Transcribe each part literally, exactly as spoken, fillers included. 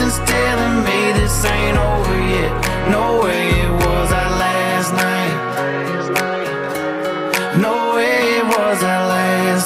Something's telling me this ain't over yet. No way it was that last night. No way it was that last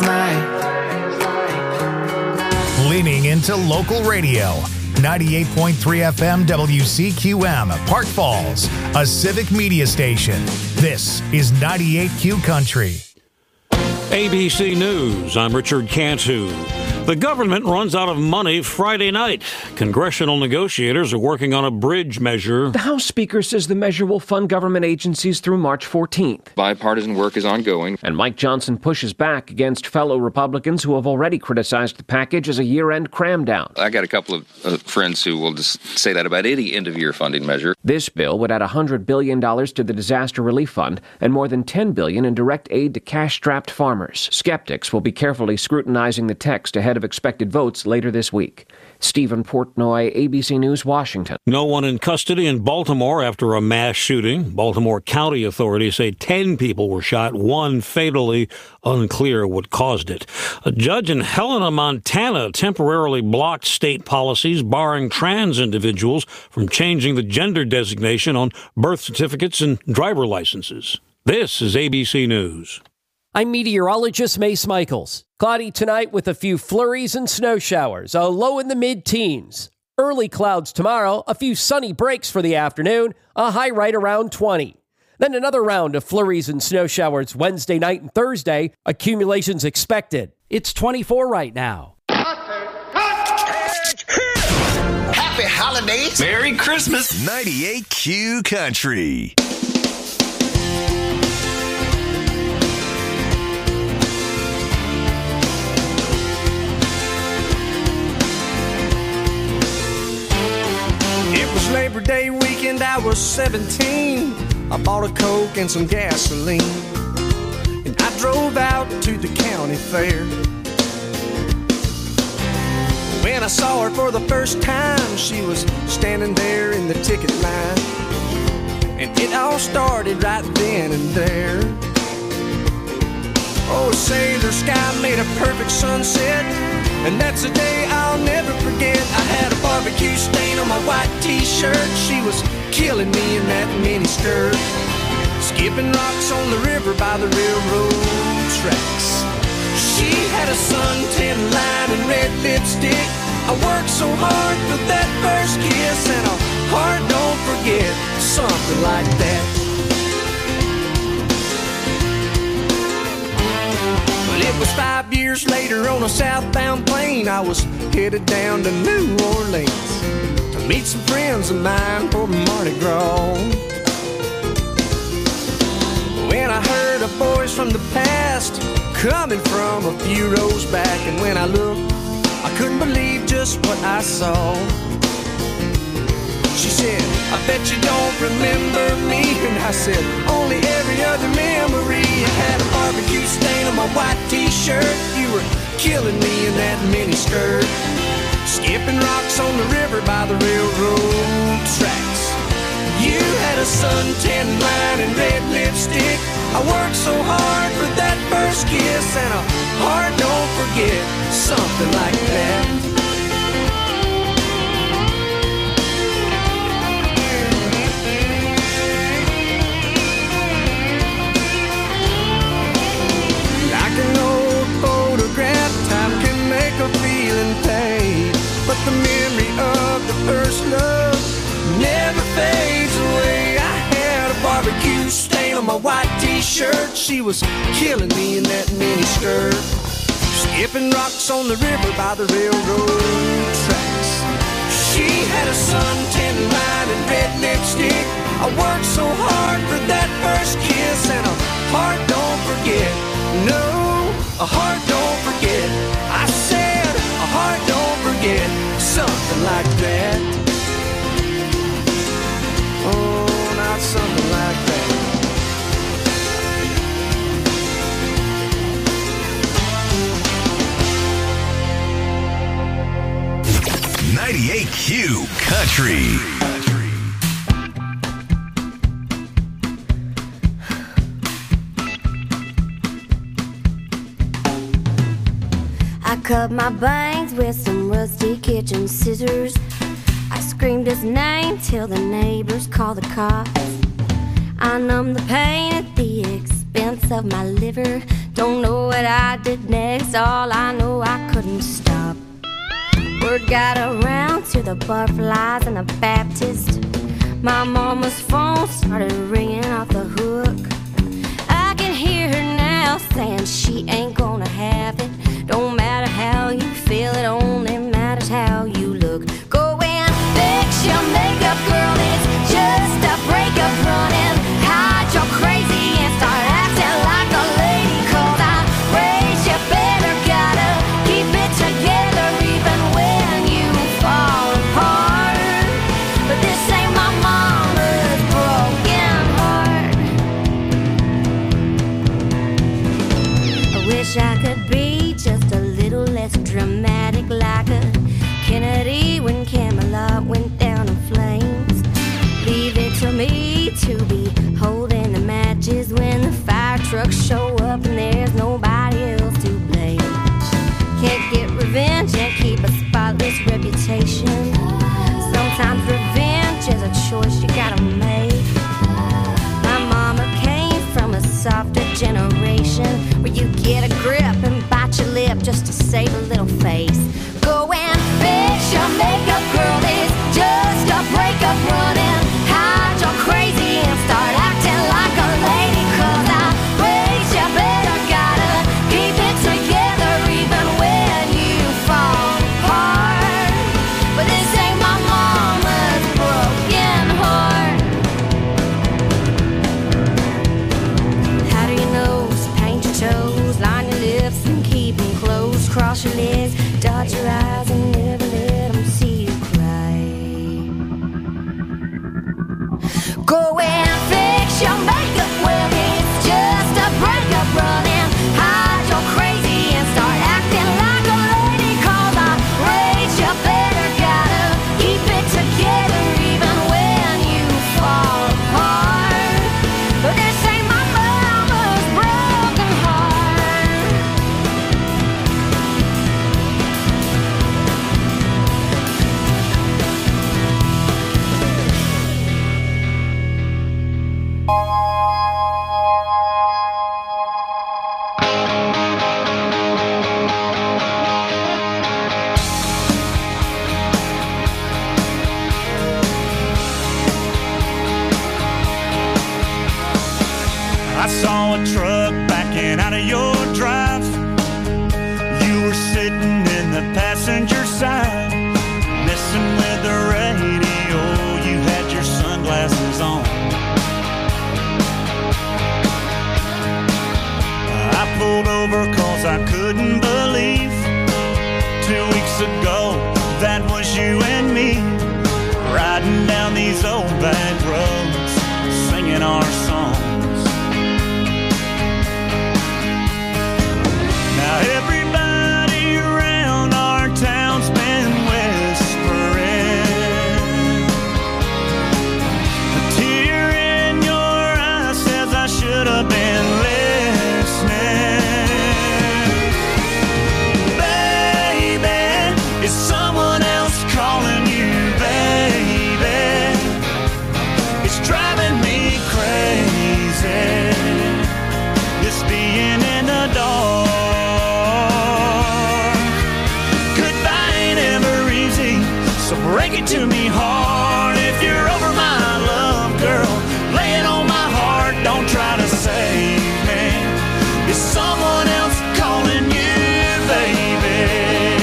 night. Leaning into local radio. ninety-eight point three F M W C Q M, Park Falls, a civic media station. This is ninety-eight Q Country. A B C News, I'm Richard Cantu. The government runs out of money Friday night. Congressional negotiators are working on a bridge measure. The House Speaker says the measure will fund government agencies through March fourteenth. Bipartisan work is ongoing. And Mike Johnson pushes back against fellow Republicans who have already criticized the package as a year-end cram-down. I got a couple of uh, friends who will just say that about any end-of-year funding measure. This bill would add one hundred billion dollars to the Disaster Relief Fund and more than ten billion dollars in direct aid to cash-strapped farmers. Skeptics will be carefully scrutinizing the text ahead of expected votes later this week. Stephen Portnoy, A B C News, Washington. No one in custody in Baltimore after a mass shooting. Baltimore County authorities say ten people were shot, one fatally. Unclear what caused it. A judge in Helena, Montana temporarily blocked state policies barring trans individuals from changing the gender designation on birth certificates and driver licenses. This is A B C News. I'm meteorologist Mace Michaels. Cloudy tonight with a few flurries and snow showers, a low in the mid-teens. Early clouds tomorrow, a few sunny breaks for the afternoon, a high right around twenty. Then another round of flurries and snow showers Wednesday night and Thursday, accumulations expected. It's twenty-four right now. Happy holidays. Merry Christmas. ninety-eight Q Country. It was Labor Day weekend, I was seventeen. I bought a Coke and some gasoline, and I drove out to the county fair. When I saw her for the first time, she was standing there in the ticket line, and it all started right then and there. Oh, say the sky made a perfect sunset, and that's a day I'll never forget. I had a barbecue stain on my white t-shirt. She was killing me in that mini skirt, skipping rocks on the river by the railroad tracks. She had a suntan line and red lipstick. I worked so hard for that first kiss, and a heart don't forget, something like that. It was five years later on a southbound plane. I was headed down to New Orleans to meet some friends of mine for Mardi Gras. When I heard a voice from the past coming from a few rows back, and when I looked, I couldn't believe just what I saw. She said, I bet you don't remember me. And I said, only every other memory. I had a barbecue stain on my white t-shirt. You were killing me in that mini skirt, skipping rocks on the river by the railroad tracks. You had a suntan line and red lipstick. I worked so hard for that first kiss, and a heart don't forget, something like that. But the memory of the first love never fades away. I had a barbecue stain on my white t-shirt. She was killing me in that mini skirt, skipping rocks on the river by the railroad tracks. She had a suntan line and red lipstick. I worked so hard for that first kiss, and a heart don't forget. No, a heart don't forget. I said a heart don't forget, something like that. Oh, not something like that. ninety-eight Q Country. I cut my bangs with some rusty kitchen scissors. screamed his name till the neighbors called the cops. I numbed the pain at the expense of my liver. Don't know what I did next, all I know I couldn't stop. Word got around to the Butterflies and the Baptist. My mama's phone started ringing off the hook. I can hear her now saying she ain't gonna have it. Don't matter how you feel, it only matters how you look. Go and fix your makeup, girl, it's just a breakup. Run and hide your crazy and start acting like a lady. Cause I raised you better, gotta keep it together even when you fall apart. But this ain't my mama's broken heart. I wish I could be just a little less dramatic, like a Kennedy when Camelot went down in flames. Leave it to me to be holding the matches when the fire trucks show up and there's nobody else to blame. Can't get revenge and keep a spotless reputation. Sometimes revenge is a choice you gotta make. My mama came from a softer generation where you get a grip and bite your lip just to save a little face. Go and fix your makeup, girl, it's just a breakup. Run and hide your crazy and start acting like a lady. Cause I raised you better, gotta keep it together even when you fall apart. But this ain't my mama's broken heart. How do you know? So paint your toes, line your lips and keep them closed. Cross your legs, dot your eyes and never let them see you cry. Go and fix your makeup, well it's just a breakup. Run and hide your crazy and start acting like a lady. Cause I raised you better, gotta keep it together even when you fall apart. But this ain't my mama's broken heart. I saw a truck backing out of your drive. You were sitting in the passenger side, messing with the radio. You had your sunglasses on. I pulled over cause I couldn't believe two weeks ago that was you and me, riding down these old back roads, singing our songs. Now everybody around our town's been whispering. A tear in your eye says I should have been listening. Baby, is someone else calling you, baby? It's driving me crazy, this being in the dark. So break it to me hard if you're over my love, girl. Lay it on my heart, don't try to save me. Is someone else calling you, baby?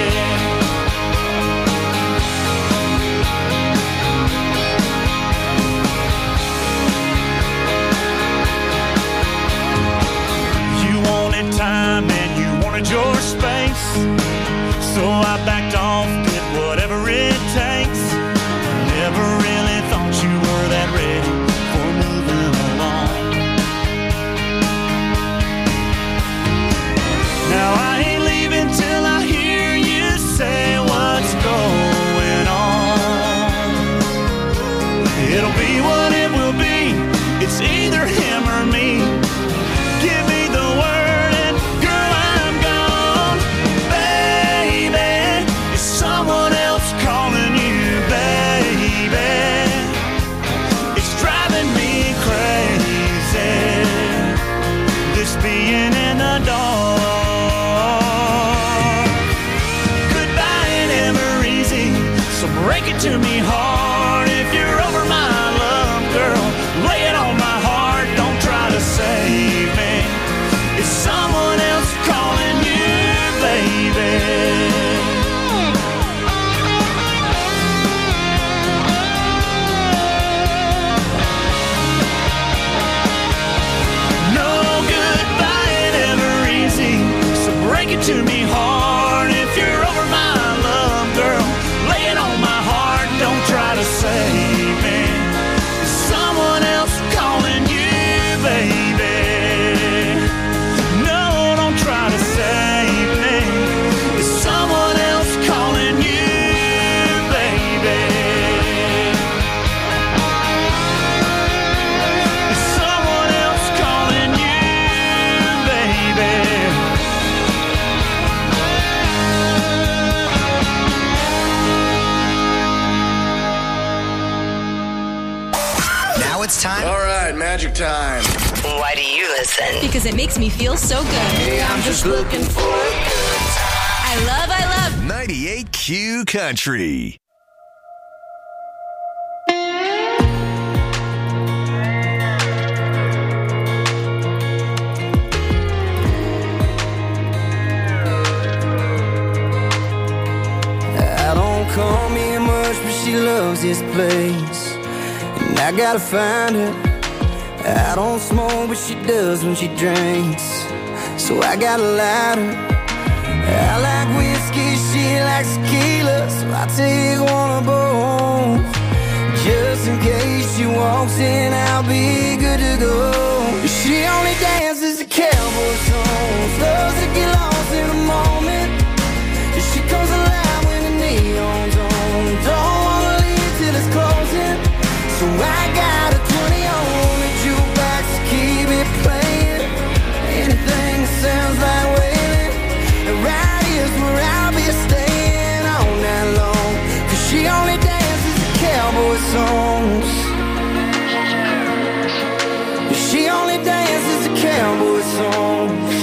You wanted time and you wanted your space, so I backed off, did whatever it takes. Never really thought you were that ready for moving along. So break it to me hard if you're over my love, girl. Lay it on my heart, don't try to save me. It's someone else calling you, baby. Break it to me hard if you're over my love, girl. Lay it on my heart, don't try to save me. There's someone else calling you, baby. No, don't try to save me. There's someone else calling you, baby. There's someone else calling you, baby. It's time. All right, magic time. Why do you listen? Because it makes me feel so good. Hey, I'm just looking for a good time. I love, I love ninety-eight Q Country. I don't call me much, but she loves this place. I gotta find her. I don't smoke, but she does when she drinks. So I got a lighter. I like whiskey, she likes tequila. So I take one of both. Just in case she walks in, I'll be good to go. She only dances to cowboy songs. Loves to get lost in a moment. She comes alive when the neon's on. Don't wanna leave till it's closing. So I got a twenty on the jukebox to keep it playing. Anything that sounds like wailing. And right here's where I'll be staying all night long. Cause she only dances to cowboy songs. She only dances to cowboy songs.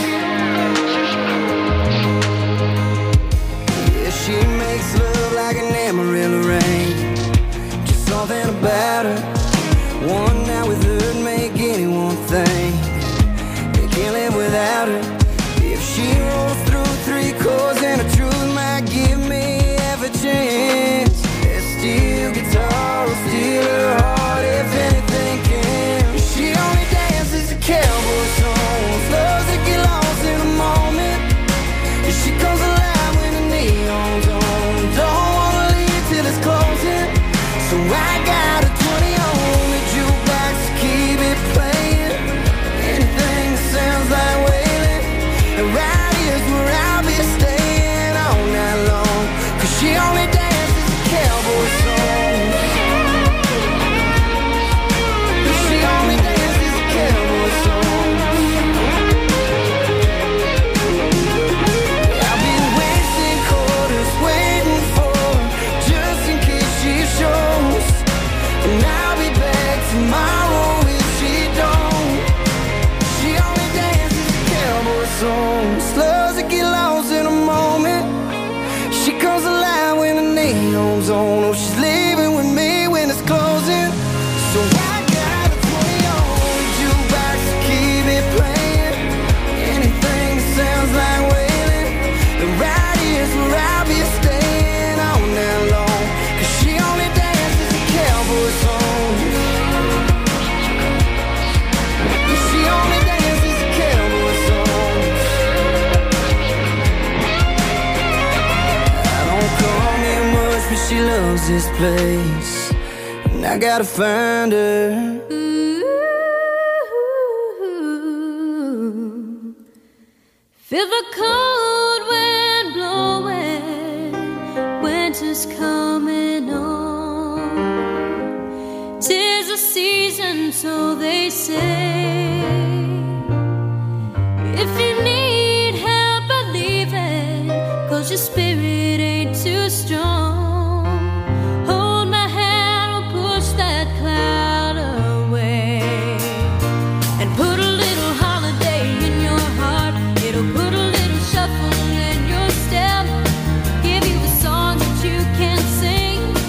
Yeah, she makes love like an Amarillo rain. Just something about her. One night with her'd make anyone think they can't live without her. If she rolls through three chords and the truth might give me half a chance. That steel guitar will steal her heart if anything can. She only dances to cowboy songs. Loves to get lost in a moment. And she comes alive when the neon's on. Don't wanna leave till it's closing. So I got a twenty on the jukebox to keep it playing. Anything that sounds like wailing. And right here's where I'll be staying all night long. Cause she only dances to cowboy songs. She only dances to cowboy songs. I've been wasting quarters waiting for her, just in case she shows. And I'll be back tomorrow if she don't. She only dances to cowboy songs. Loves to get lost in a moment. She comes alive when the neon's on. Oh, she's leaving with me when it's closing. So I got a twenty on the jukebox to keep it playing. Anything that sounds like wailing. The right here's where I'll be staying all night long. Cause she only dances to cowboy songs. She only dances to cowboy songs. I don't call me much, but she loves this place. And I gotta find her. Feel the cold wind blowing, winter's coming on. 'Tis a season, so they say. If you need help believing, 'cause your spirit ain't too strong, hold my hand, we'll push that cloud away. And put a little holiday in your heart. It'll put a little shuffle in your step. Give you a song that you can sing.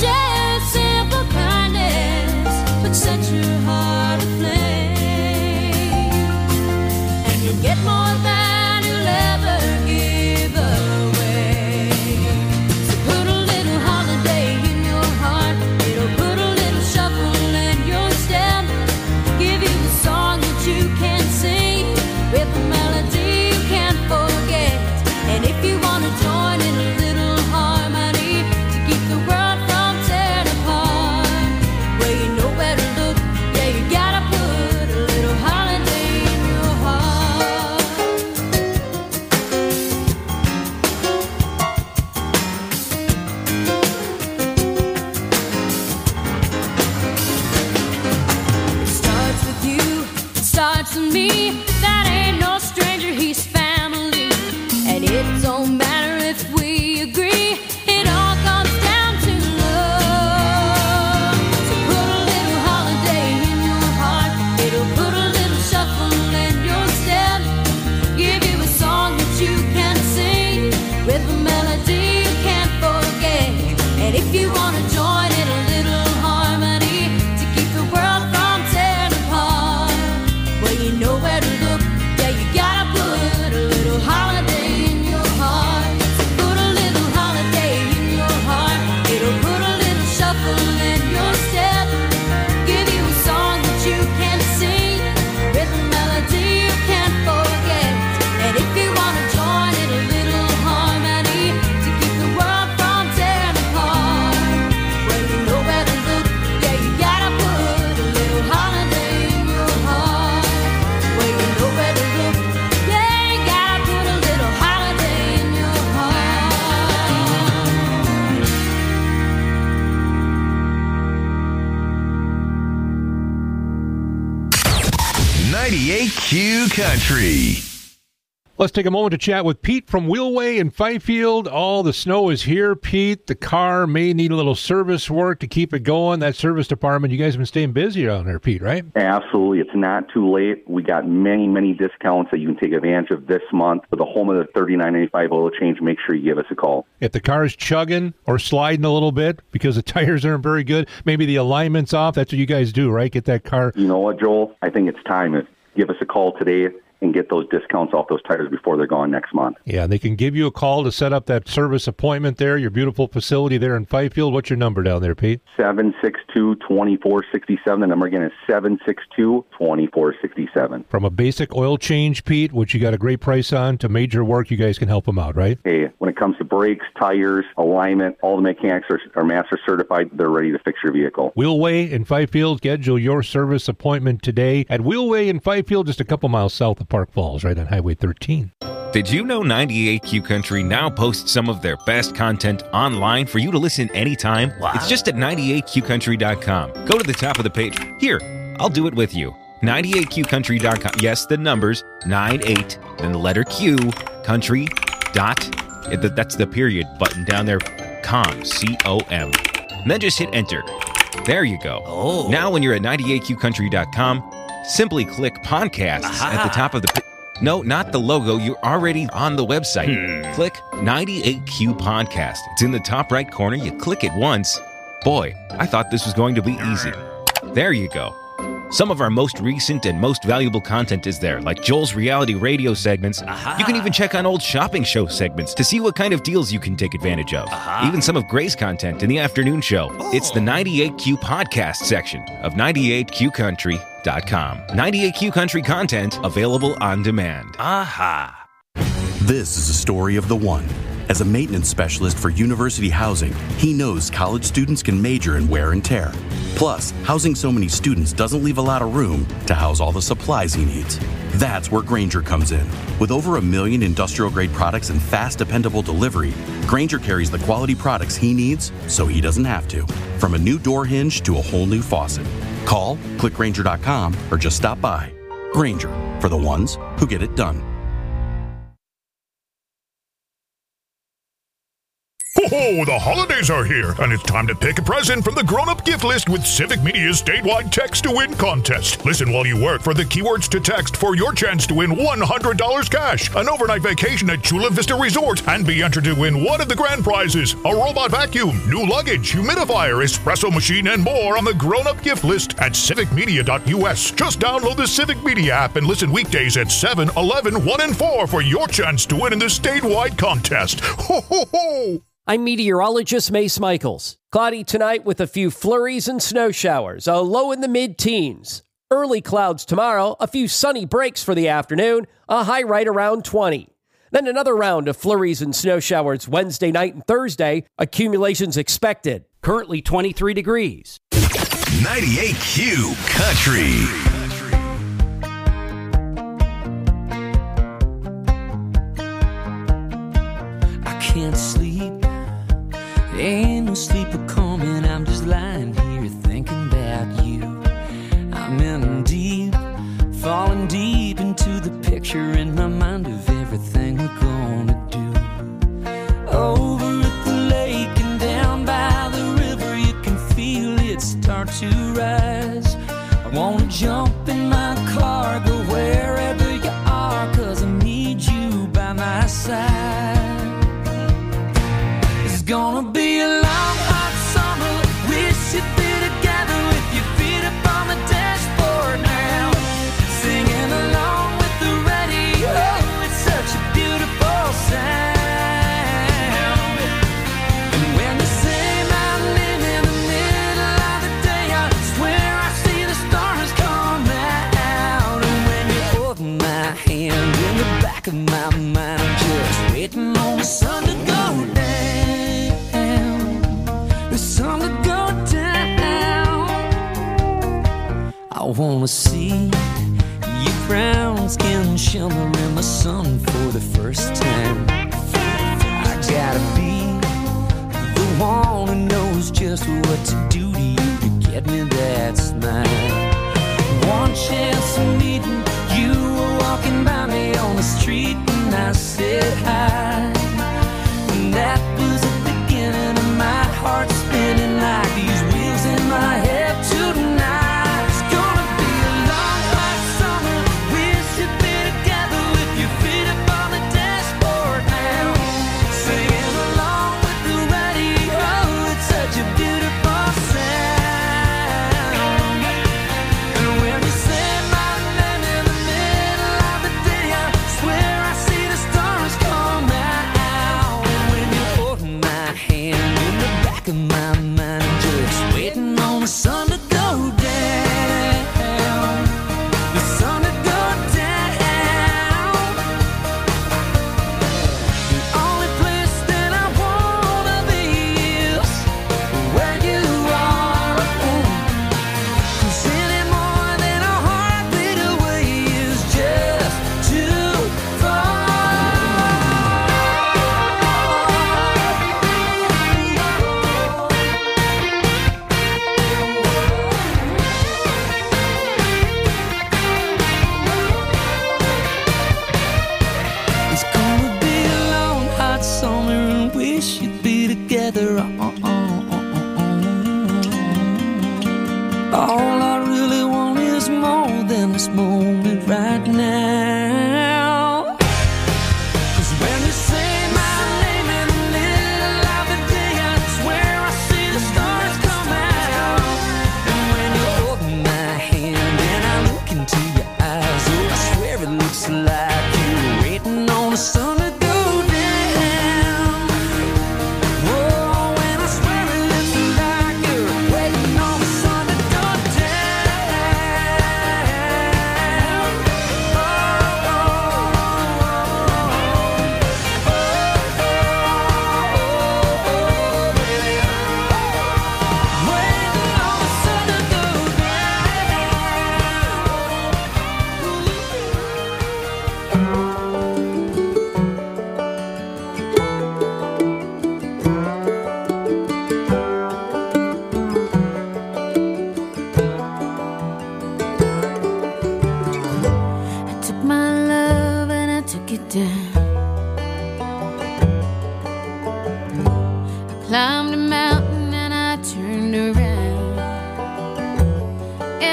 share simple kindness, but set your heart aflame, and you'll get more than you'll ever give away. So put a little holiday in your heart, it'll put a little shuffle in your step, give you a song that you can sing with a melody you can't forget. And if you want to join in a little harmony to keep the world from tearing apart, well, you know where to look. Yeah, you gotta put a little holiday in your heart. It starts with you, it starts with me. That ain't no stranger, he's family. And it don't matter if we agree, it all comes down to love. So put a little holiday in your heart, it'll put a little shuffle in your step, give you a song that you can sing with a melody you can't forget. And if you want to join in a little harmony to keep the world from tearing apart, well, you know where to look. Yeah, you gotta put a little holiday in your heart. So put a little holiday in your heart, it'll put a little shuffle in your step, give you a song that you can sing with a melody you can't forget. And if you wanna join in a little harmony to keep the world from tearing apart, well, you know where to look. Yeah, you gotta put a little holiday in your heart. Well, you know where to look. Yeah, you gotta put a little holiday in your heart. ninety-eight Q Country. Let's take a moment to chat with Pete from Wheelway in Fifield. All the snow is here, Pete. The car may need a little service work to keep it going. That service department, you guys have been staying busy around there, Pete, right? Absolutely. It's not too late. We got many, many discounts that you can take advantage of this month. For the home of the thirty-nine ninety-five oil change, make sure you give us a call. If the car is chugging or sliding a little bit because the tires aren't very good, maybe the alignment's off, that's what you guys do, right? Get that car. You know what, Joel? I think it's time. Give us a call today and get those discounts off those tires before they're gone next month. Yeah, they can give you a call to set up that service appointment there, your beautiful facility there in Fifield. What's your number down there, Pete? seven six two, two four six seven. The number again is seven six two, two four six seven. From a basic oil change, Pete, which you got a great price on, to major work, you guys can help them out, right? Hey, when it comes to brakes, tires, alignment, all the mechanics are, are master certified. They're ready to fix your vehicle. Wheelway in Fifield. Schedule your service appointment today at Wheelway in Fifield, just a couple miles south of Park Falls, right on Highway thirteen. Did you know ninety-eight Q Country now posts some of their best content online for you to listen anytime? Wow. It's just at ninety-eight q country dot com. Go to the top of the page. Here, I'll do it with you. ninety-eight q country dot com. Yes, the numbers, ninety-eight, then the letter Q, country, dot, that's the period button down there, com, C O M. And then just hit enter. There you go. Oh. Now when you're at ninety-eight q country dot com, simply click podcasts Aha. at the top of the page. No, not the logo. You're already on the website. Hmm. Click ninety-eight Q Podcast. It's in the top right corner. You click it once. Boy, I thought this was going to be easy. There you go. Some of our most recent and most valuable content is there, like Joel's reality radio segments. Aha. You can even check on old shopping show segments to see what kind of deals you can take advantage of. Aha. Even some of Gray's content in the afternoon show. Oh. It's the ninety-eight Q Podcast section of ninety-eight q country dot com. ninety-eight Q Country content available on demand. Aha. This is a story of the one. As a maintenance specialist for University Housing, he knows college students can major in wear and tear. Plus, housing so many students doesn't leave a lot of room to house all the supplies he needs. That's where Grainger comes in. With over a million industrial-grade products and fast, dependable delivery, Grainger carries the quality products he needs so he doesn't have to. From a new door hinge to a whole new faucet. Call, click Grainger dot com, or just stop by. Grainger, for the ones who get it done. Ho, ho! The holidays are here, and it's time to pick a present from the grown-up gift list with Civic Media's statewide Text to Win contest. Listen while you work for the keywords to text for your chance to win one hundred dollars cash, an overnight vacation at Chula Vista Resort, and be entered to win one of the grand prizes, a robot vacuum, new luggage, humidifier, espresso machine, and more on the grown-up gift list at civic media dot u s. Just download the Civic Media app and listen weekdays at seven, eleven, one, and four for your chance to win in the statewide contest. Ho, ho, ho! I'm meteorologist Mace Michaels. Cloudy tonight with a few flurries and snow showers, a low in the mid-teens. Early clouds tomorrow, a few sunny breaks for the afternoon, a high right around twenty. Then another round of flurries and snow showers Wednesday night and Thursday, accumulations expected. Currently twenty-three degrees. ninety-eight Q Country. Can't sleep, ain't no sleeper coming. I'm just lying here thinking about you. I'm in deep, falling deep into the picture in my mind of everything we're gonna do. Over at the lake and down by the river, you can feel it start to rise. I wanna jump in my car, go wherever you are, 'cause I need you by my side. Gonna be a long, hot summer. Wish you'd be together with your feet up on the dashboard now. Singing along with the radio. It's such a beautiful sound. And when you say my name in the middle of the day, I swear I see the stars come out. And when you hold my hand in the back of my mind, I'm just waiting on the sun to go down. Sun to go down. I wanna see your brown skin shimmer in the sun for the first time. I gotta be the one who knows just what to do to you to get me that smile. One chance of meeting you were walking by me on the street and I said hi. And that was the beginning of my heart spinning like these wheels in my head tonight. It's gonna be a long, hot summer. Wish you'd be together with your feet up on the dashboard now. Singing along with the radio. It's such a beautiful sound. And when you say my name in the middle of the day, I swear I see the stars come out.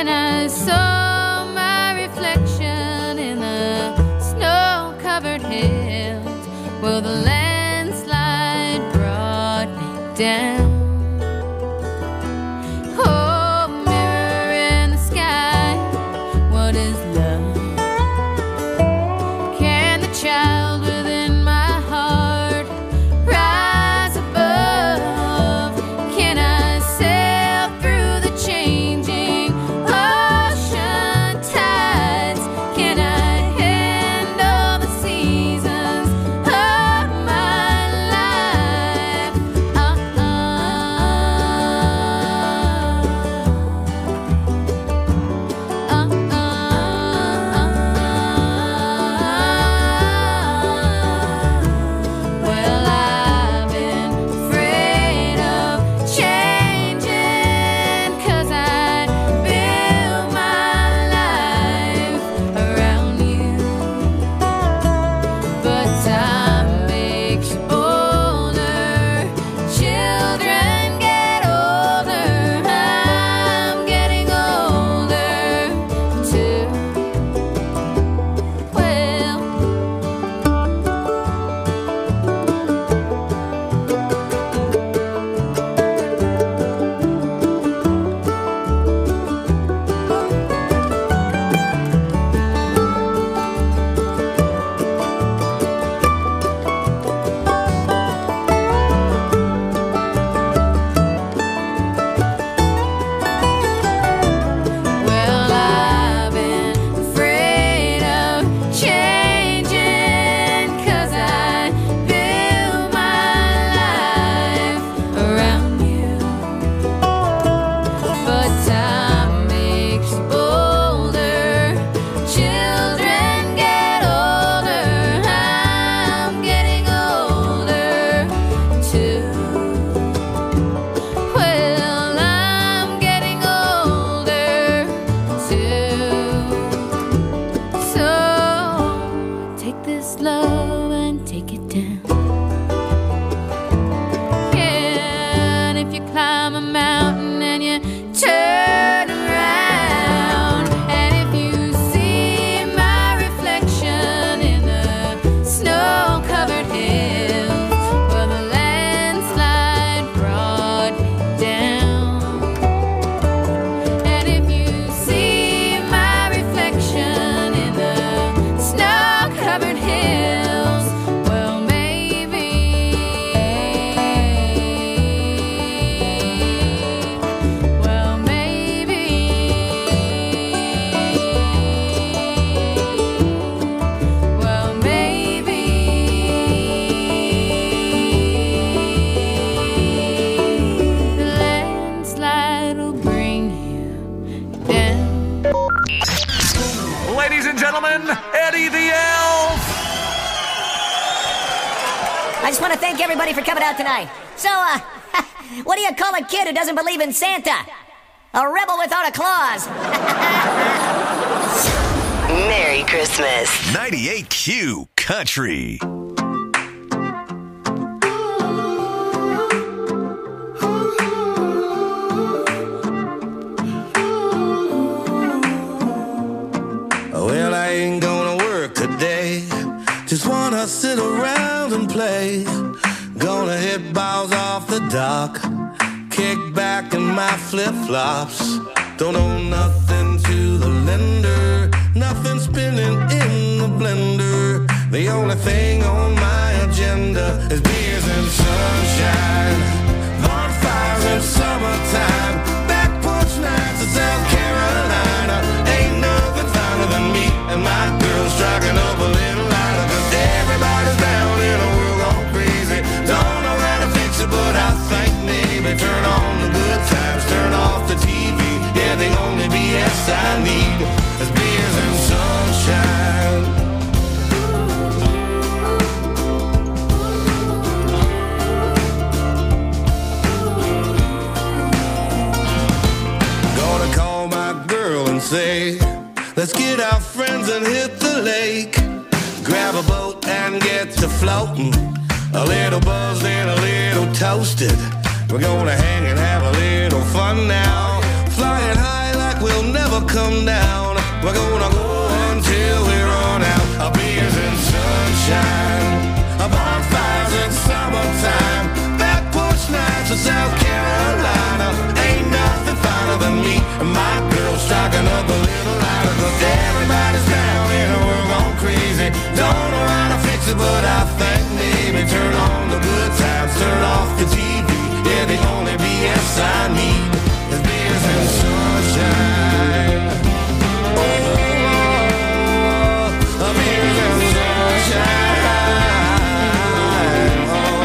and I saw my reflection in the snow-covered hills. Well, the landslide brought me down. I just want to thank everybody for coming out tonight. So, uh, what do you call a kid who doesn't believe in Santa? A rebel without a claws. Merry Christmas. ninety-eight Q Country. Well, I ain't gonna work today. Just wanna sit around and play. Gonna hit balls off the dock. Kick back in my flip-flops. Don't owe nothing to the lender. Nothing spinning in the blender. The only thing on my agenda is beers and sunshine. Bonfires in summertime. Back porch nights in South Carolina. Ain't nothing finer than me and my girl striking up a little lighter. Cause everybody's down in a world gone crazy. Don't know how to fix it, but I think maybe turn on the good times, turn off the T V. Yeah, the only B S I need is beers and sunshine. Gonna call my girl and say, let's get our friends and hit the lake. Grab a boat and get to floating. A little buzzed and a little toasted. We're gonna hang and have a little fun now. Flying high like we'll never We're gonna go until we run out of beers and sunshine, bonfires in summertime, back porch nights in South Carolina. Ain't nothing finer than me and my girl striking up a little lighter, 'cause everybody's down and we're gone crazy. Don't know how to fix it, but I think maybe turn on the good times, turn off the T V. Yeah, the only B S I need is beers and sunshine. Oh, oh, oh, beers and sunshine.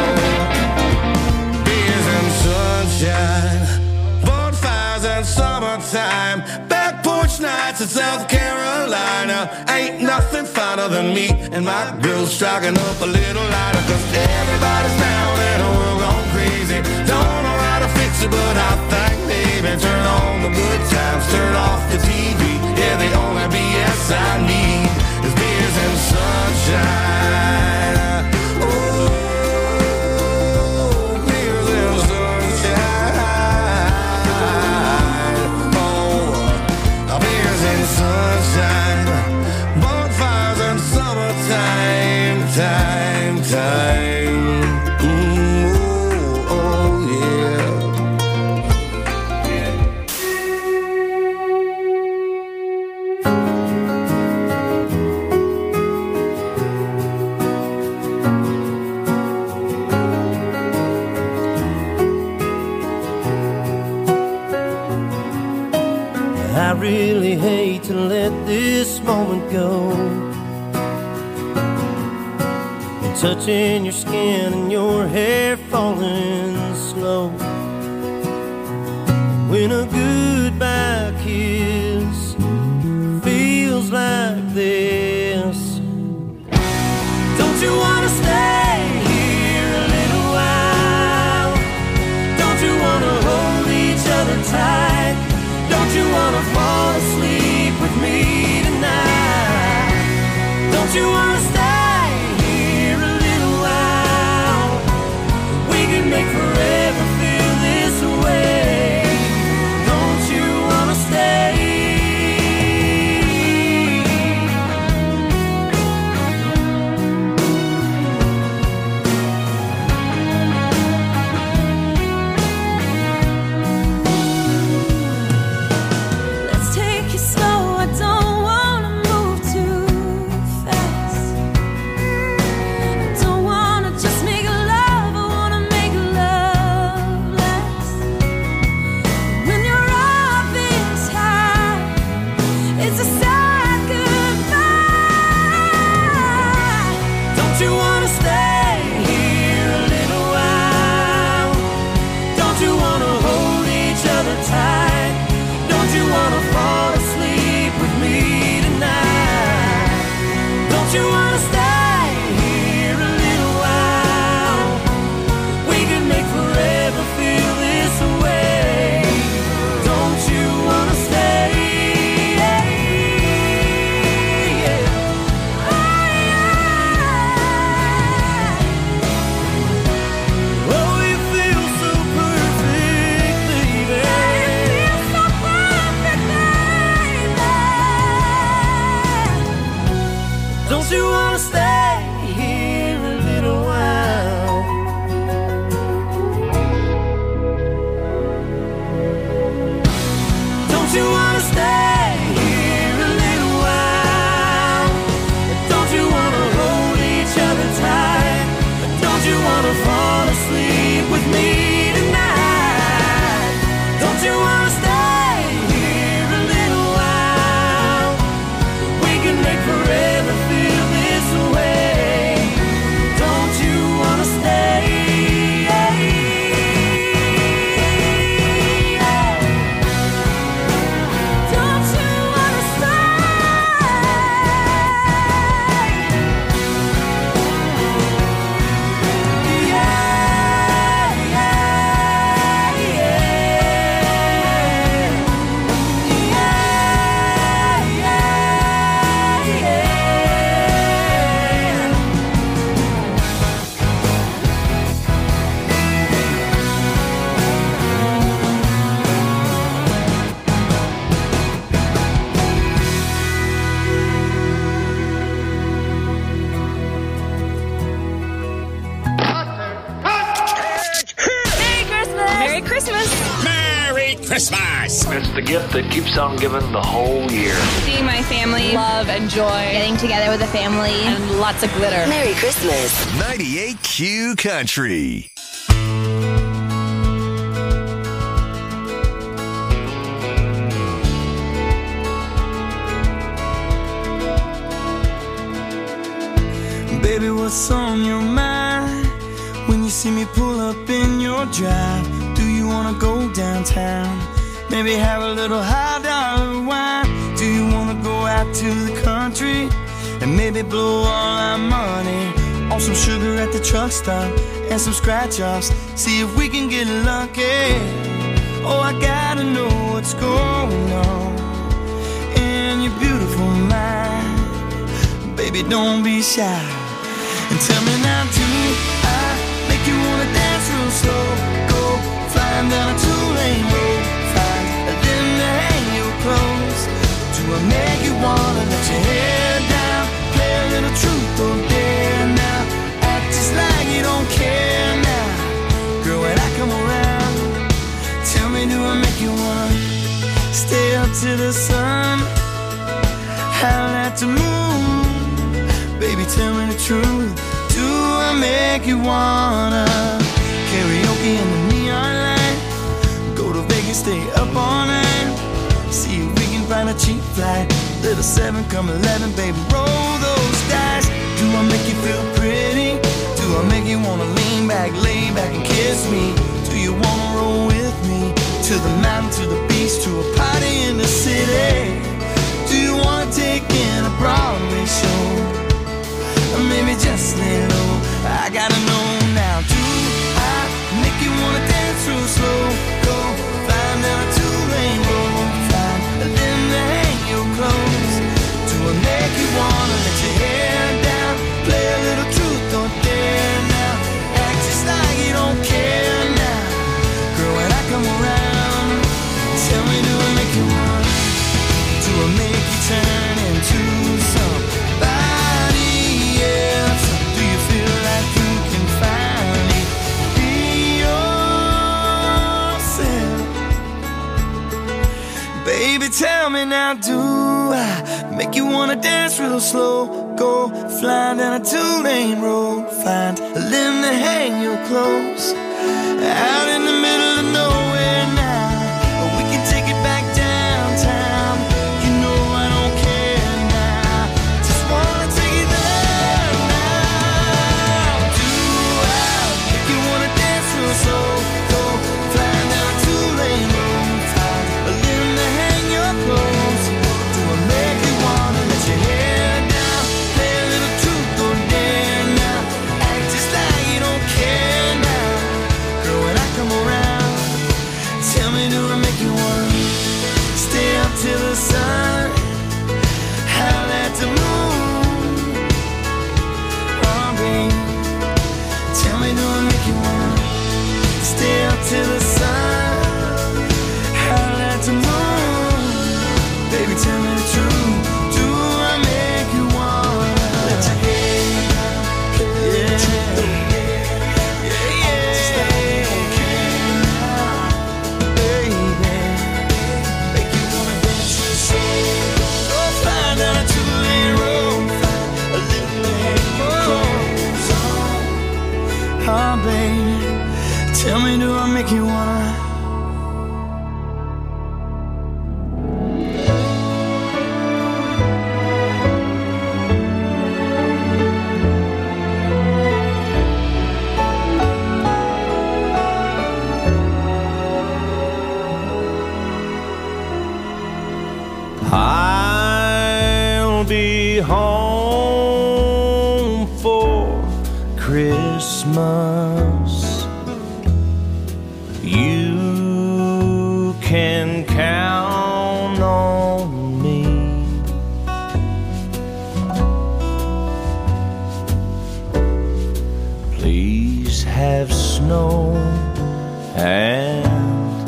Oh, beers and sunshine, bonfires and summertime, back porch nights in South Carolina. Ain't nothing finer than me and my girl striking up a little lighter, 'cause everybody's down and we're gone crazy. Don't know how to fix it, but I think maybe turn on the good times, turn off the T V. Yeah, the only B S I need is beers and sunshine. Oh, beers and sunshine. Oh, beers and sunshine, bonfires and summertime, time, time. Mm, oh, oh, yeah. I really hate to let this moment go. And touching your skin and your hair falling slow. When a goodbye kiss feels like this, don't you want to stay here a little while? Don't you want to hold each other tight? Don't you want to fall asleep with me tonight? Don't you want to stay here a little while? We can make forever feel this way. Don't you want to stay? Christmas. It's the gift that keeps on giving the whole year. Seeing my family, love and joy, getting together with a family, and lots of glitter. Merry Christmas. ninety-eight Q Country. Baby, what's on your mind when you see me pull up in your drive? Do you wanna go downtown? Maybe have a little high dollar wine? Do you wanna go out to the country and maybe blow all our money on some sugar at the truck stop and some scratch offs? See if we can get lucky. Oh, I gotta know what's going on in your beautiful mind. Baby, don't be shy. And tell me now, do I make you wanna dance real slow? Go flying down a two-lane road, find a limb to hang your clothes. Do I make you wanna let your hair down, play a little truth or dare now? Act just like you don't care now, girl, when I come around. Tell me, do I make you wanna stay up to the sun, howl at the moon? Baby, tell me the truth. Do I make you wanna karaoke in the neon light? Go to Vegas, stay up all night. See if we can find a cheap flight. Little seven, come eleven, baby, roll those dice. Do I make you feel pretty? Do I make you wanna lean back, lay back and kiss me? Do you wanna roll with me to the mountain, to the beach, to a party in the city? Do you wanna take in a Broadway show? Or maybe just lay low. I gotta know now. Do I make you wanna dance real slow? Go flying down a two-lane road, find a limb to hang your clothes. Do I make you wanna let your hair down, play a little truth or dare now? Act just like you don't care now, girl, when I come around. Tell me, do I make you wanna? Do I make you turn into somebody? Do you feel like you can finally be yourself? Baby, tell me now, do I make you wanna dance real slow? Go flying down a two-lane road, find a limb to hang your clothes. Out in the middle of nowhere now, we can take it back downtown. You know I don't care now, just wanna take it there now. Do I make you wanna dance real slow? Go flying down a two-lane road, find a limb to hang your clothes. Do I make you wanna let your hair down, play a little truth or dare now? Act just like you don't care now, girl, when I come around. Tell me, do I make you wanna stay up till the sun, howl at the moon? Oh, baby, tell me, do I make you wanna stay up till the sun, howl at the moon? Baby, tell me the truth. Do I make you wanna let your hair down, play a little truth or dare? Yeah, yeah, just like you don't care now, baby. Make you wanna dance real slow. Go flying down a two-lane road, find a little hang your clothes on. Oh, baby, tell me, do I make you wanna? I'll be home for Christmas. You can count on me. Please have snow and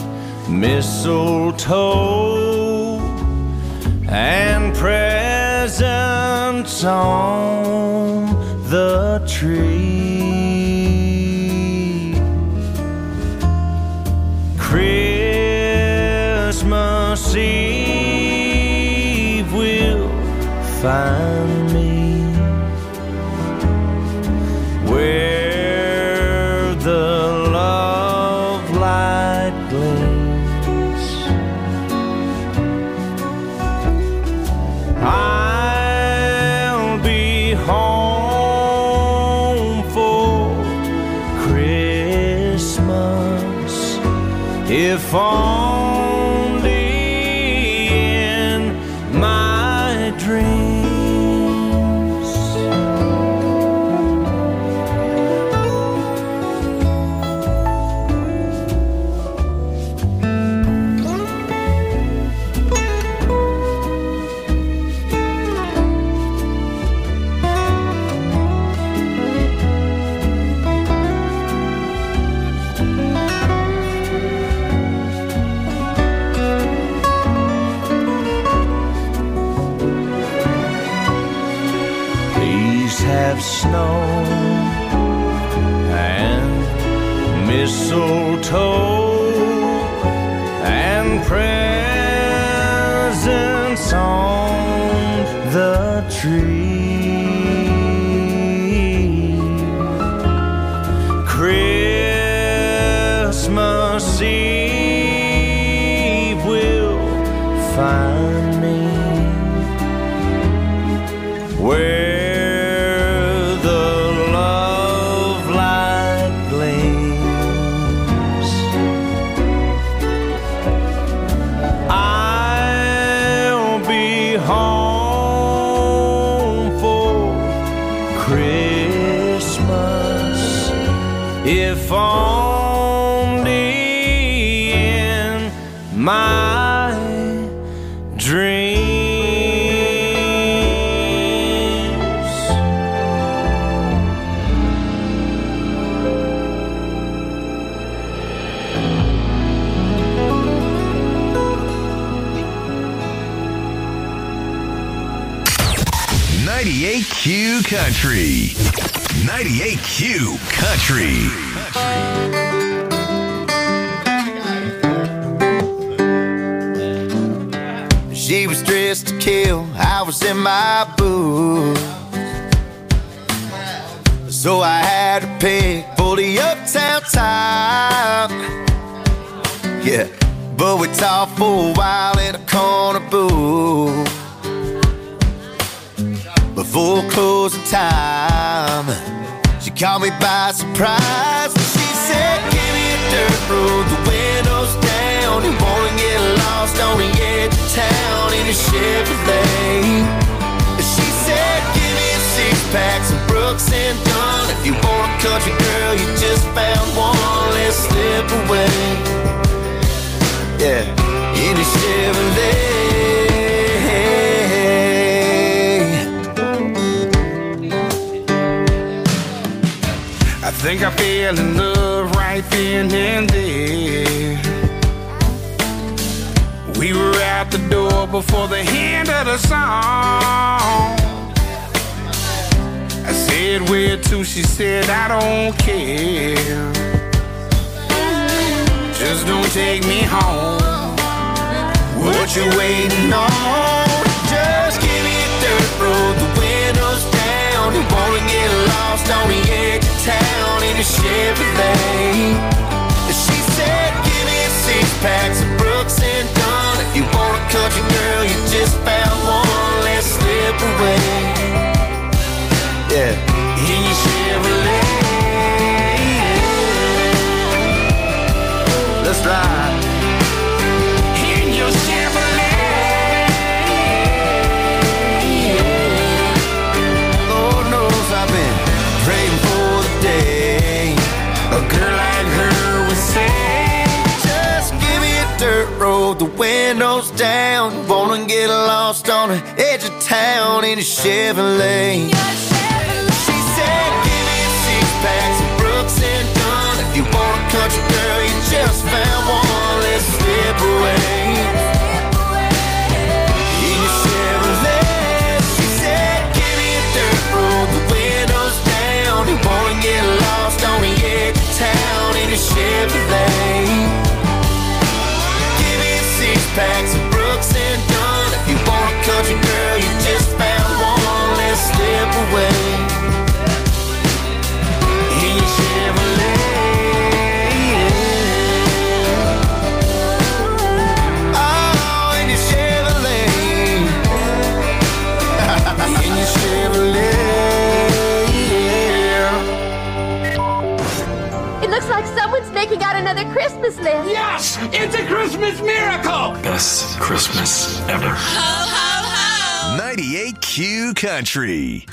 mistletoe and presents on the tree. Christmas Christmas Eve will find me where the love light gleams. I'll be home for Christmas, if only in my dreams. Have snow and mistletoe and presents on the tree. Christmas Eve will find me where if only in my dreams. ninety-eight Q Country. ninety-eight Q Country. She was dressed to kill, I was in my booth, so I had to pick for the uptown top. Yeah, but we talked for a while in a corner booth before closing time. She caught me by surprise. She said, give me a dirt road, the windows down. You wanna get lost on the edge of town in a Chevrolet. She said, give me a six-pack, some Brooks and Dunn. If you want a country girl, you just found one. Let's slip away. Yeah, in a Chevrolet. I think I fell in love right then and there. We were out the door before the end of the song. I said, where to? She said, I don't care. Just don't take me home. What you waiting on? Just give me a dirt road, the windows down. You wanna get lost on the edge of town in a Chevrolet. She said, give me a six-pack, some Brooks and Dunn. If you want a country girl, you just found one. Let's slip away. Yeah, in your Chevrolet. Let's ride. In your Chevrolet. Lord knows I've been praying for the day a girl like her would say, just give me a dirt road, the windows down. You wanna get lost on the edge of town in a Chevrolet. She said, give me a six-pack, some Brooks and Dunn. If you want a country girl, you just found one. Let's slip away. In your Chevrolet. She said, give me a dirt road, the windows down. You wanna get lost on the edge of town in a Chevrolet. Give me a six packs of Brooks and Dunn. If you want a country girl, you just found one less step away. In your Chevrolet. Oh, in your Chevrolet. In your Chevrolet. It looks like someone's making out another Christmas list. Yes! It's a Christmas miracle! Best Christmas ever. Ho, ho, ho! ninety-eight Q Country.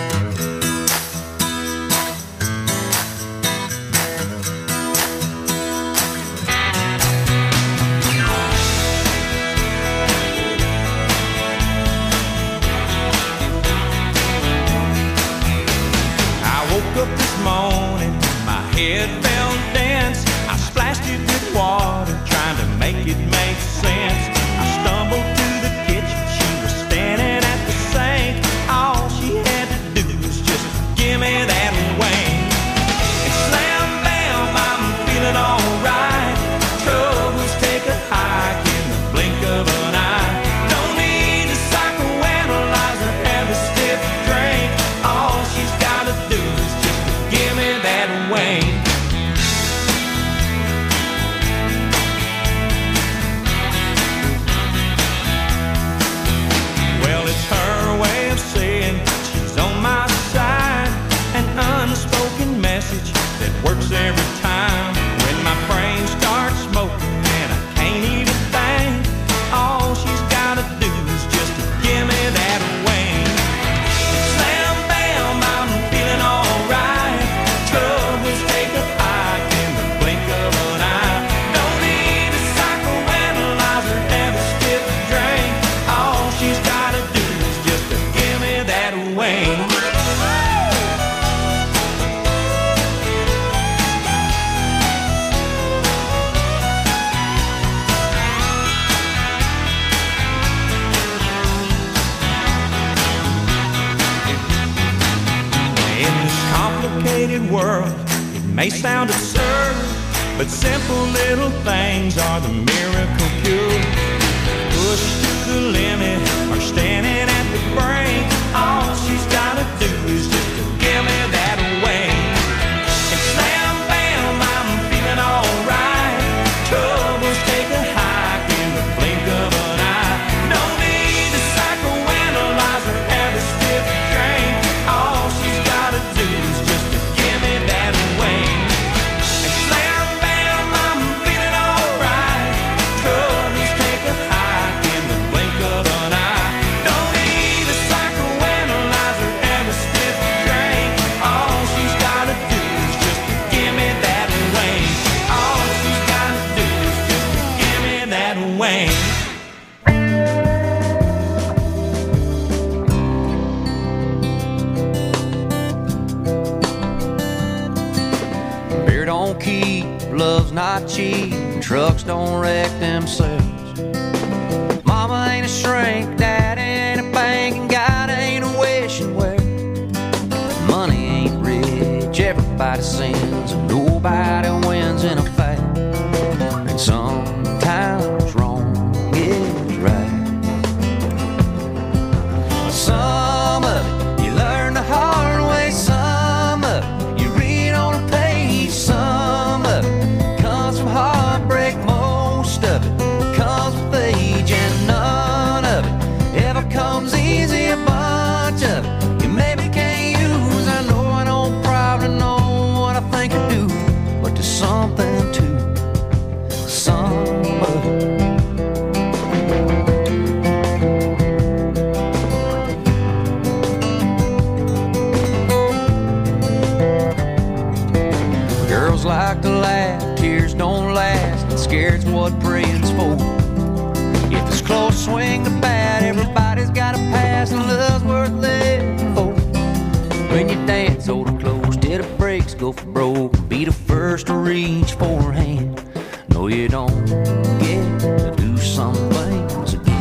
I woke up this morning, my head felt dense. I splashed it with water, trying to make it make sense. I stumbled to the kitchen, she was standing at the sink. All she had to do was just give me that wing. And slam bam, I'm feeling alright. Troubles take a hike in the blink of an eye. Don't need to psychoanalyze or have a stiff drink. All she's gotta do is just give me that wing. Well, it's her way of saying she's on my side. An unspoken message that works every time. When my brain starts smoking and I can't even think, all she's gotta do is just give me that wing. Slam bam, I'm feeling alright. Troubles take a hike in the blink of an eye. Don't need a psychoanalyze or have a stiff drink. All she's gotta do is just give me that wing. In this complicated world, it may sound absurd, but simple little things are the miracle cure. Pushed to the limit or standing at the brink, all she's gotta do is just give me that wing. And slam bam, I'm feeling alright. Troubles take a hike in the blink of an eye. Don't need a psychoanalyze or have a stiff drink. All she's gotta do is just give me that wing. And slam bam, I'm feeling alright. Troubles take a hike in the blink of an eye. Don't need a psychoanalyze or have a stiff drink. All she's gotta do is just give me that wing. All she's gotta do is just give me that wing. Beer don't keep, love's not cheap, trucks don't wreck themselves. Mama ain't a shrink, dad ain't a bank, and God ain't a wishing well. Money ain't rich, everybody sins, and nobody wins in a fight. And sometimes wrong is right. Some of it you learn the hard way, some of it you read on a page, some of it comes from heartbreak, most of it comes with age, and none of it ever comes easy. A bunch of it you maybe can't use. I know I don't probably know what I think I do, but there's something to some of it. Girls like to laugh, tears don't last, and scared's what praying's for. If it's close, swing the bat, everybody's got a pass, and love's worth living for. When you dance, hold it close till the brakes go for broke. Be the first to reach for her hand. No, you don't get to do some things again.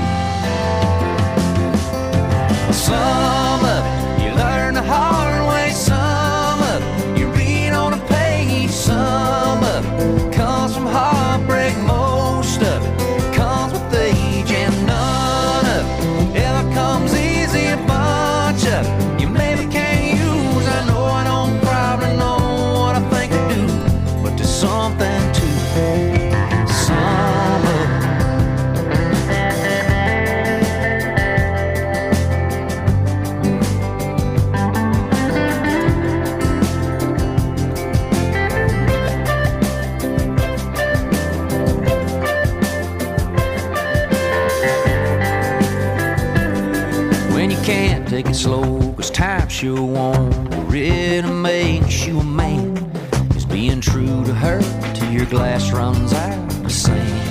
Some of it you learn the hard way, some of it you read on a page, some of it comes from heartbreak, most of it comes with age. take it slow, cause time sure won't really make you a man. Is being true to her till your glass runs out of sand.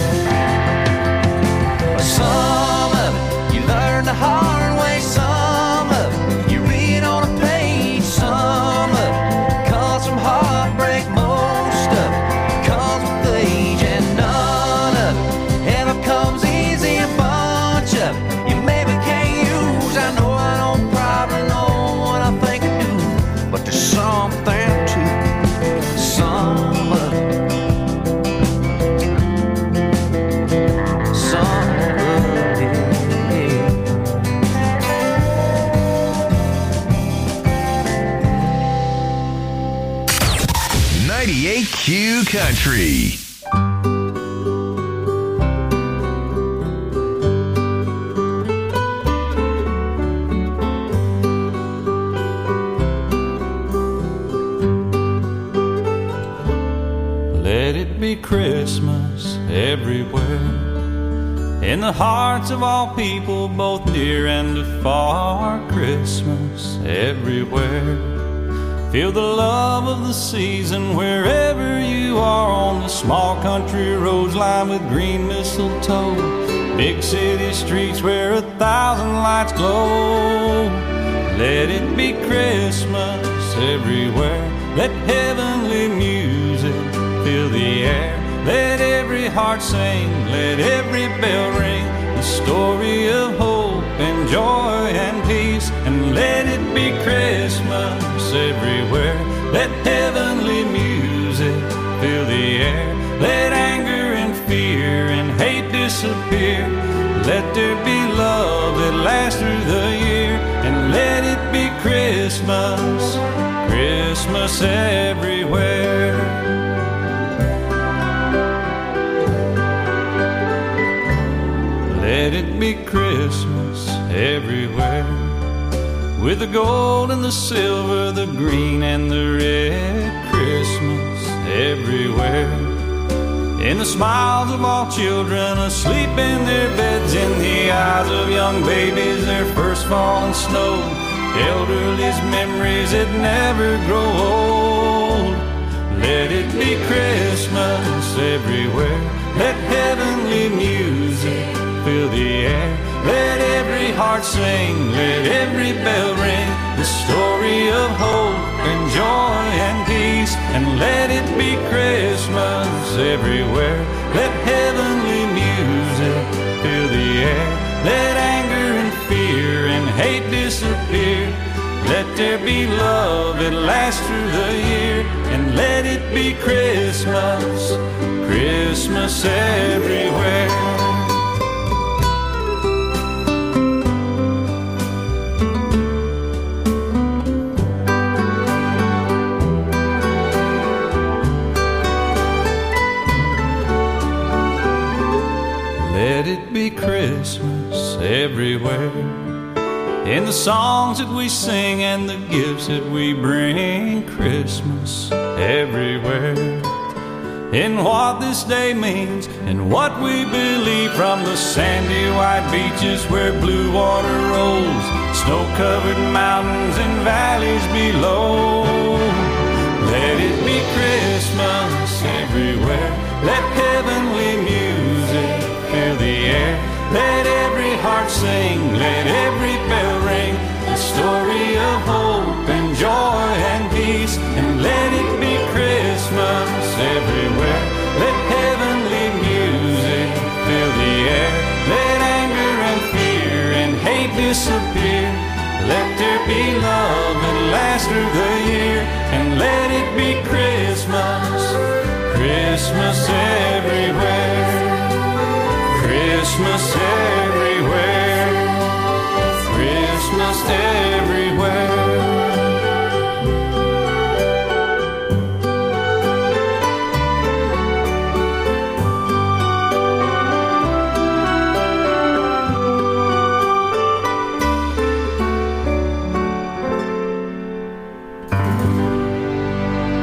Some of it you learn the hard way, some of it you read on a page, some of it comes from heartbreak, most of it comes with age, and none of it ever comes easy. A bunch of it you maybe can't use. I know I don't probably know what I think I do, but there's something to some of it. ninety-eight Q Country. Let it be Christmas everywhere, in the hearts of all people, both near and afar. Christmas everywhere. Feel the love of the season wherever you are, on the small country roads lined with green mistletoe, big city streets where a thousand lights glow. Let it be Christmas everywhere. Let heavenly music fill the air. Let every heart sing, let every bell ring, the story of hope and joy and peace. And let it be Christmas everywhere. Let heavenly music fill the air. Let anger and fear and hate disappear. Let there be love that lasts through the year. And let it be Christmas, Christmas everywhere. Let it be Christmas everywhere. With the gold and the silver, the green and the red. Christmas everywhere. In the smiles of all children asleep in their beds, in the eyes of young babies, their first falling snow. Elderly's memories that never grow old. Let it be Christmas everywhere. Let heavenly music fill the air. Let every heart sing, let every bell ring, the story of hope and joy and peace. And let it be Christmas everywhere. Let heavenly music fill the air. Let anger and fear and hate disappear. Let there be love that lasts through the year. And let it be Christmas, Christmas everywhere. Let it be Christmas everywhere. In the songs that we sing and the gifts that we bring. Christmas everywhere. In what this day means and what we believe, from the sandy white beaches where blue water rolls, snow-covered mountains and valleys below. Let it be Christmas everywhere. Let heavenly music fill the air. Let every heart sing, let every bell ring, the story of hope and joy and peace. And let it be Christmas everywhere. Let heavenly music fill the air. Let anger and fear and hate disappear. Let there be love that lasts through the year. And let it be Christmas, Christmas everywhere. Christmas everywhere. Christmas everywhere.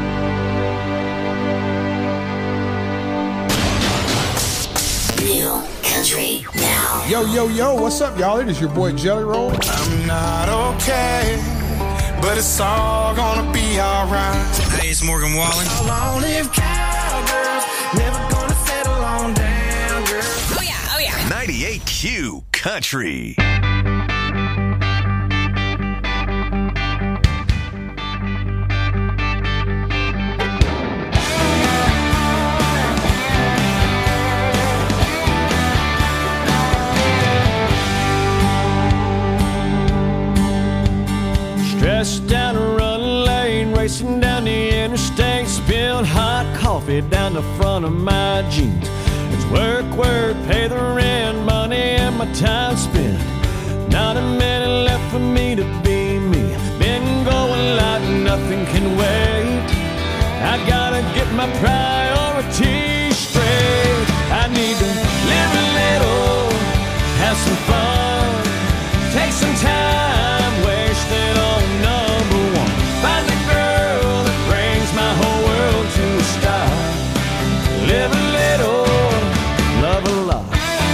Real Country now. Yo, yo, yo, what's up, y'all? It is your boy Jelly Roll. I'm not okay, but it's all gonna be alright. Hey, it's Morgan Wallen. Long live cowgirls, never gonna settle on down, girl. Oh yeah, oh yeah. ninety-eight Q Country. Stressed down a running lane, racing down the interstate, spilled hot coffee down the front of my jeans. It's work, work, pay the rent, money and my time spent. Not a minute left for me to be me. Been going like nothing can wait. I gotta get my priorities straight. I need to live a little, have some fun, take some time, wasted on number one. Find a girl that brings my whole world to a stop. Live a little, love a lot.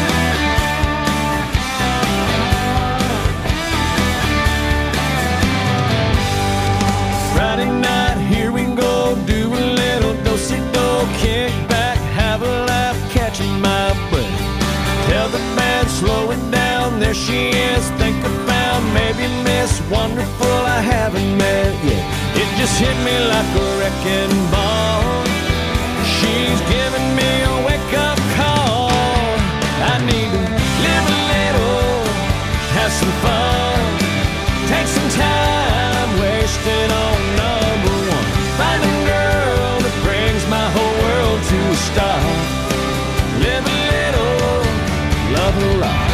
Friday night, here we go, do a little do-si-do, kick back, have a laugh, catching my breath. Tell the band, slow it down, there she is, think I found maybe Miss Wonderful I haven't met yet. It just hit me like a wrecking ball. She's giving me a wake-up call. I need to live a little, have some fun, take some time, wasted on number one. Find a girl that brings my whole world to a stop. Live a little, love a lot.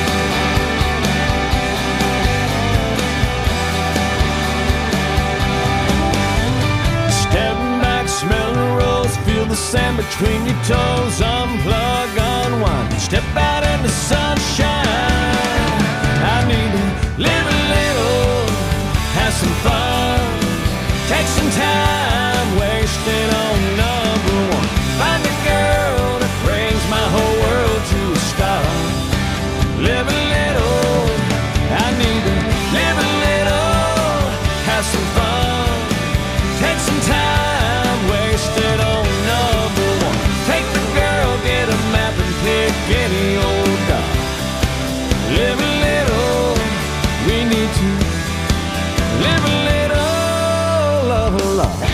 Step back, smell the rose, feel the sand between your toes, unplug, unwind, step out in the sunshine. I need to live a little, have some fun, take some time, wasted on number one. Find a girl that brings my whole world to a stop. Live a little, I need to live a little, have some fun, take some time, wasted on number one. Take the girl, get a map and pick any old dot. Live a little, we need to live a little, love a lot.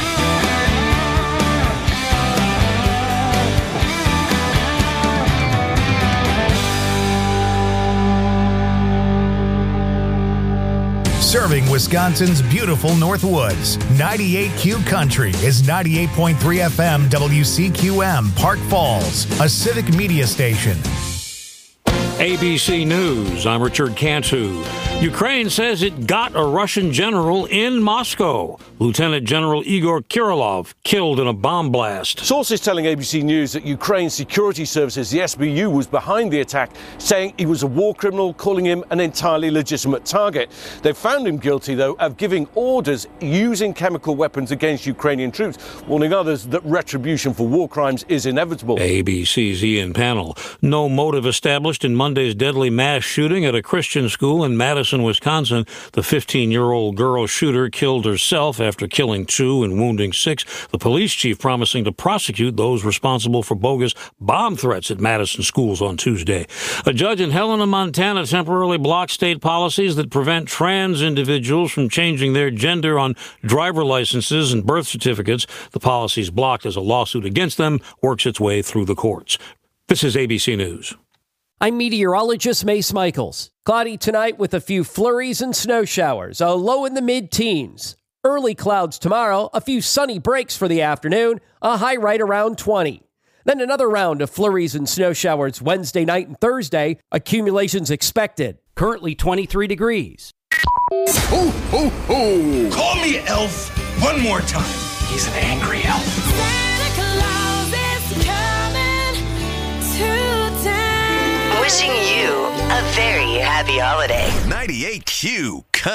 Serving Wisconsin's beautiful Northwoods, ninety-eight Q Country is ninety-eight point three F M W C Q M, Park Falls, a civic media station. A B C News, I'm Richard Cantu. Ukraine says it got a Russian general in Moscow. Lieutenant General Igor Kirilov killed in a bomb blast. Sources telling A B C News that Ukraine's security services, the S B U, was behind the attack, saying he was a war criminal, calling him an entirely legitimate target. They found him guilty, though, of giving orders using chemical weapons against Ukrainian troops, warning others that retribution for war crimes is inevitable. A B C's Ian Pannell. No motive established in Monday's deadly mass shooting at a Christian school in Madison, Wisconsin. The fifteen-year-old girl shooter killed herself after killing two and wounding six. The police chief promising to prosecute those responsible for bogus bomb threats at Madison schools on Tuesday. A judge in Helena, Montana temporarily blocked state policies that prevent trans individuals from changing their gender on driver licenses and birth certificates. The policies blocked as a lawsuit against them works its way through the courts. This is A B C News. I'm meteorologist Mace Michaels. Cloudy tonight with a few flurries and snow showers, a low in the mid-teens. Early clouds tomorrow, a few sunny breaks for the afternoon, a high right around twenty. Then another round of flurries and snow showers Wednesday night and Thursday, accumulations expected. Currently twenty-three degrees. Ho, ho, ho! Call me Elf one more time. He's an angry elf. Santa Claus is coming to town. Wishing you a very happy holiday. ninety-eight Q